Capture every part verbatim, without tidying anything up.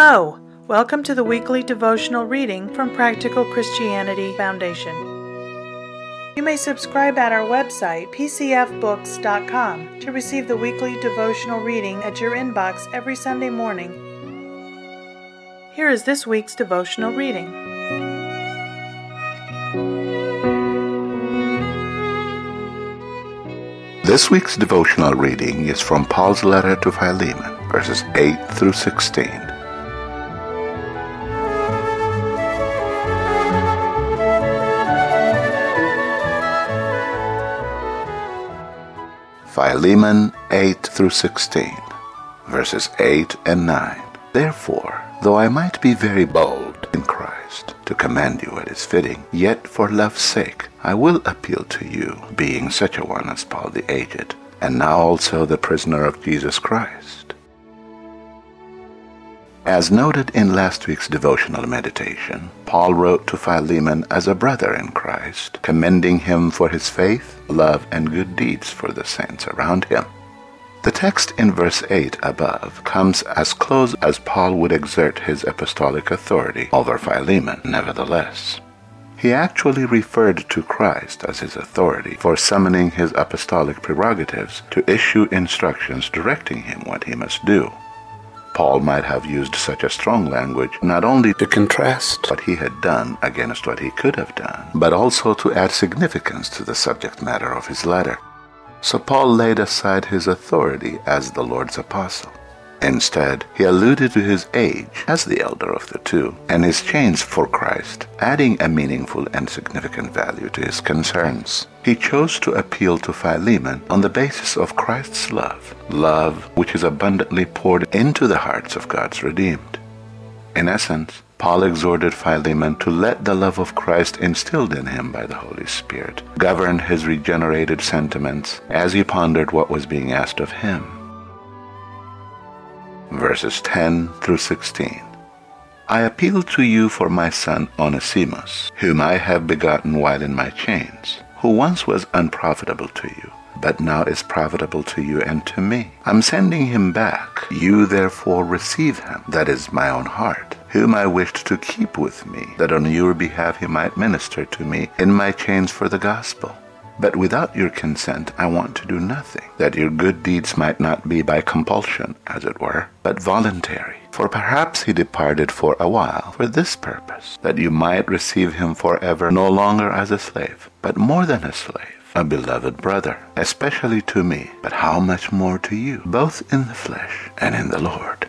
Hello! Welcome to the weekly devotional reading from Practical Christianity Foundation. You may subscribe at our website, p c f books dot com, to receive the weekly devotional reading at your inbox every Sunday morning. Here is this week's devotional reading. This week's devotional reading is from Paul's letter to Philemon, verses eight through sixteen. Philemon eight through sixteen, verses eight and nine. Therefore, though I might be very bold in Christ to command you what is fitting, yet for love's sake I will appeal to you, being such a one as Paul the aged, and now also the prisoner of Jesus Christ. As noted in last week's devotional meditation, Paul wrote to Philemon as a brother in Christ, commending him for his faith, love, and good deeds for the saints around him. The text in verse eight above comes as close as Paul would exert his apostolic authority over Philemon. Nevertheless, he actually referred to Christ as his authority for summoning his apostolic prerogatives to issue instructions directing him what he must do. Paul might have used such a strong language not only to contrast what he had done against what he could have done, but also to add significance to the subject matter of his letter. So Paul laid aside his authority as the Lord's apostle. Instead, he alluded to his age as the elder of the two, and his chains for Christ, adding a meaningful and significant value to his concerns. He chose to appeal to Philemon on the basis of Christ's love, love which is abundantly poured into the hearts of God's redeemed. In essence, Paul exhorted Philemon to let the love of Christ instilled in him by the Holy Spirit govern his regenerated sentiments as he pondered what was being asked of him. Verses ten through sixteen. I appeal to you for my son Onesimus, whom I have begotten while in my chains, who once was unprofitable to you, but now is profitable to you and to me. I'm sending him back. You therefore receive him, that is my own heart, whom I wished to keep with me, that on your behalf he might minister to me in my chains for the gospel. But without your consent I want to do nothing, that your good deeds might not be by compulsion, as it were, but voluntary. For perhaps he departed for a while for this purpose, that you might receive him forever, no longer as a slave, but more than a slave, a beloved brother, especially to me, but how much more to you, both in the flesh and in the Lord.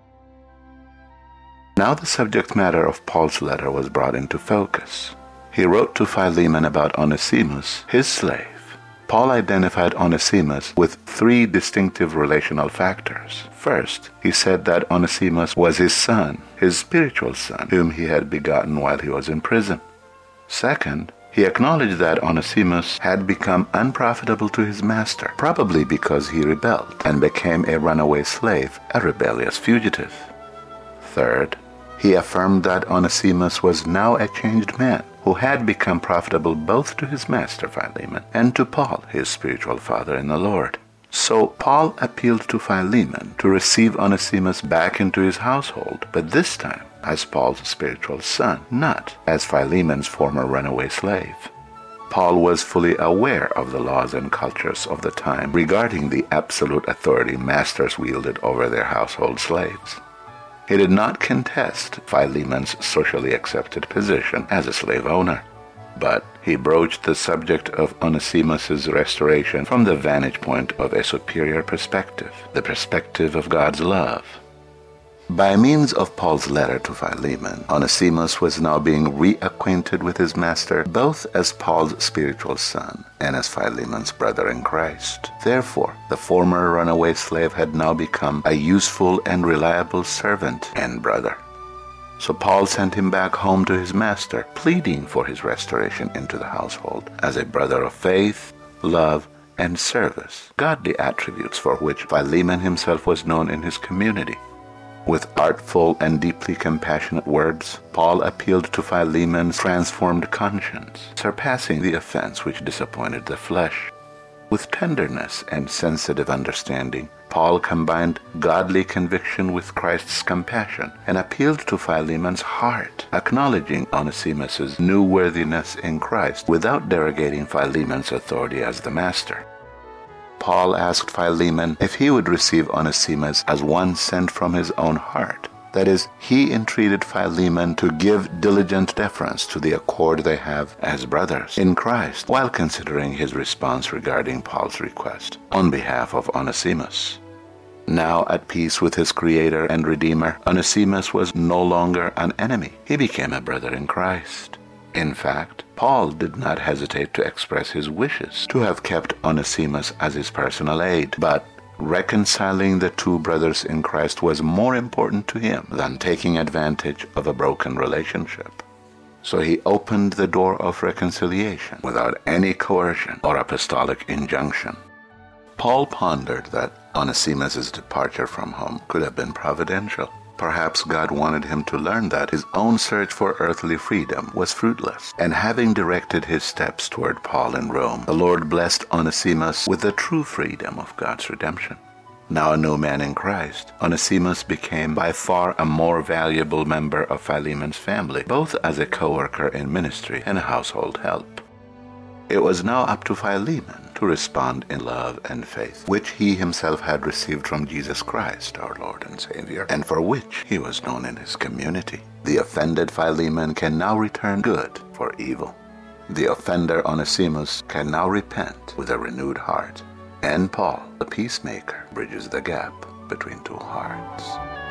Now the subject matter of Paul's letter was brought into focus. He wrote to Philemon about Onesimus, his slave. Paul identified Onesimus with three distinctive relational factors. First, he said that Onesimus was his son, his spiritual son, whom he had begotten while he was in prison. Second, he acknowledged that Onesimus had become unprofitable to his master, probably because he rebelled and became a runaway slave, a rebellious fugitive. Third, he affirmed that Onesimus was now a changed man, who had become profitable both to his master Philemon and to Paul, his spiritual father in the Lord. So Paul appealed to Philemon to receive Onesimus back into his household, but this time as Paul's spiritual son, not as Philemon's former runaway slave. Paul was fully aware of the laws and cultures of the time regarding the absolute authority masters wielded over their household slaves. He did not contest Philemon's socially accepted position as a slave owner, but he broached the subject of Onesimus's restoration from the vantage point of a superior perspective, the perspective of God's love. By means of Paul's letter to Philemon, Onesimus was now being reacquainted with his master, both as Paul's spiritual son and as Philemon's brother in Christ. Therefore, the former runaway slave had now become a useful and reliable servant and brother. So Paul sent him back home to his master, pleading for his restoration into the household as a brother of faith, love, and service, godly attributes for which Philemon himself was known in his community. With artful and deeply compassionate words, Paul appealed to Philemon's transformed conscience, surpassing the offense which disappointed the flesh. With tenderness and sensitive understanding, Paul combined godly conviction with Christ's compassion and appealed to Philemon's heart, acknowledging Onesimus' new worthiness in Christ without derogating Philemon's authority as the master. Paul asked Philemon if he would receive Onesimus as one sent from his own heart. That is, he entreated Philemon to give diligent deference to the accord they have as brothers in Christ, while considering his response regarding Paul's request on behalf of Onesimus. Now at peace with his Creator and Redeemer, Onesimus was no longer an enemy. He became a brother in Christ. In fact, Paul did not hesitate to express his wishes to have kept Onesimus as his personal aid, but reconciling the two brothers in Christ was more important to him than taking advantage of a broken relationship. So he opened the door of reconciliation without any coercion or apostolic injunction. Paul pondered that Onesimus' departure from home could have been providential. Perhaps God wanted him to learn that his own search for earthly freedom was fruitless, and having directed his steps toward Paul in Rome, the Lord blessed Onesimus with the true freedom of God's redemption. Now a new man in Christ, Onesimus became by far a more valuable member of Philemon's family, both as a co-worker in ministry and a household help. It was now up to Philemon to respond in love and faith, which he himself had received from Jesus Christ, our Lord and Savior, and for which he was known in his community. The offended Philemon can now return good for evil. The offender Onesimus can now repent with a renewed heart. And Paul, the peacemaker, bridges the gap between two hearts.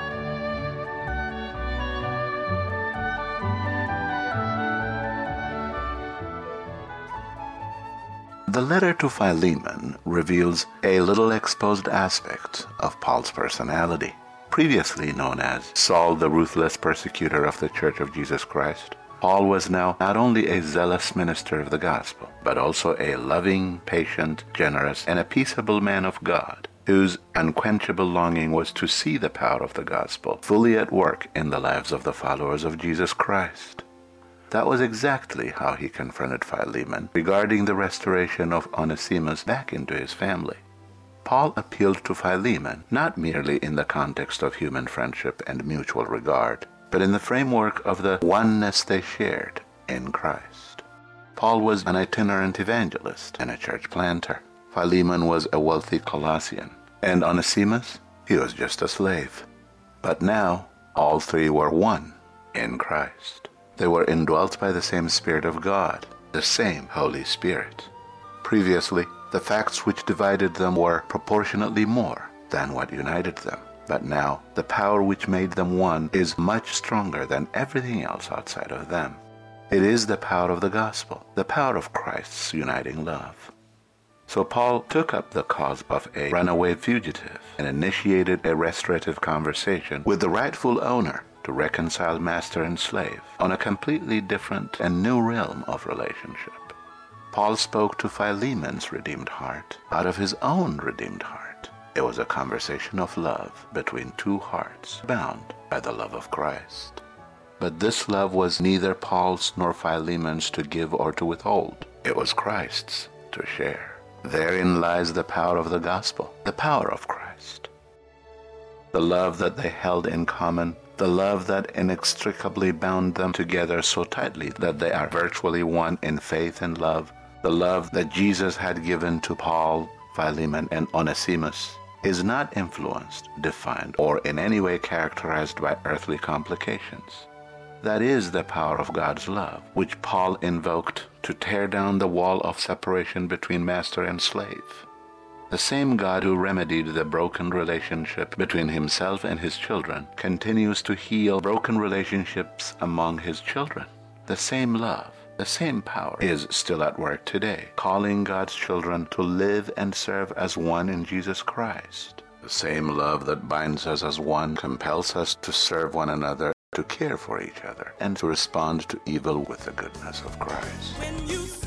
The letter to Philemon reveals a little exposed aspect of Paul's personality. Previously known as Saul, the ruthless persecutor of the Church of Jesus Christ, Paul was now not only a zealous minister of the gospel, but also a loving, patient, generous, and a peaceable man of God, whose unquenchable longing was to see the power of the gospel fully at work in the lives of the followers of Jesus Christ. That was exactly how he confronted Philemon regarding the restoration of Onesimus back into his family. Paul appealed to Philemon not merely in the context of human friendship and mutual regard, but in the framework of the oneness they shared in Christ. Paul was an itinerant evangelist and a church planter. Philemon was a wealthy Colossian, and Onesimus, he was just a slave. But now, all three were one in Christ. They were indwelt by the same Spirit of God, the same Holy Spirit. Previously, the facts which divided them were proportionately more than what united them. But now, the power which made them one is much stronger than everything else outside of them. It is the power of the gospel, the power of Christ's uniting love. So Paul took up the cause of a runaway fugitive and initiated a restorative conversation with the rightful owner to reconcile master and slave on a completely different and new realm of relationship. Paul spoke to Philemon's redeemed heart out of his own redeemed heart. It was a conversation of love between two hearts bound by the love of Christ. But this love was neither Paul's nor Philemon's to give or to withhold. It was Christ's to share. Therein lies the power of the gospel, the power of Christ. The love that they held in common, the love that inextricably bound them together so tightly that they are virtually one in faith and love, the love that Jesus had given to Paul, Philemon, and Onesimus, is not influenced, defined, or in any way characterized by earthly complications. That is the power of God's love, which Paul invoked to tear down the wall of separation between master and slave. The same God who remedied the broken relationship between himself and his children continues to heal broken relationships among his children. The same love, the same power is still at work today, calling God's children to live and serve as one in Jesus Christ. The same love that binds us as one compels us to serve one another, to care for each other, and to respond to evil with the goodness of Christ. When you